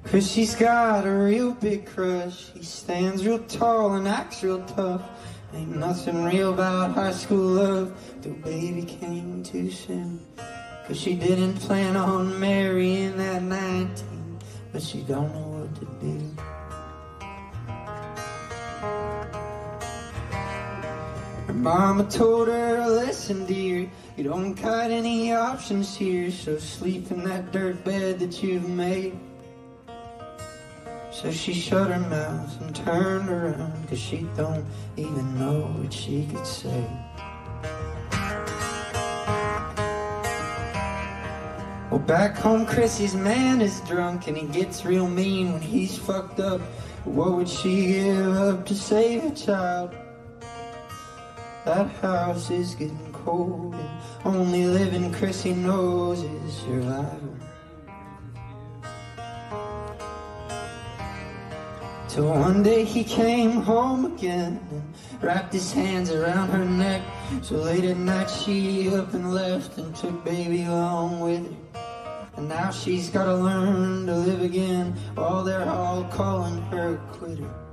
'Cause she's got a real big crush. He stands real tall and acts real tough. Ain't nothing real about high school love. The baby came too soon. 'Cause she didn't plan on marrying at 19, but she don't know what to do. Her mama told her, listen dear, you don't got any options here, so sleep in that dirt bed that you've made. So she shut her mouth and turned around, 'cause she don't even know what she could say. Well, back home Chrissy's man is drunk and he gets real mean when he's fucked up. What would she give up to save a child? That house is getting cold and only living Chrissy knows is survival. Till one day he came home again and wrapped his hands around her neck. So late at night she up and left and took baby along with her. And now she's gotta learn to live again while they're all calling her a quitter.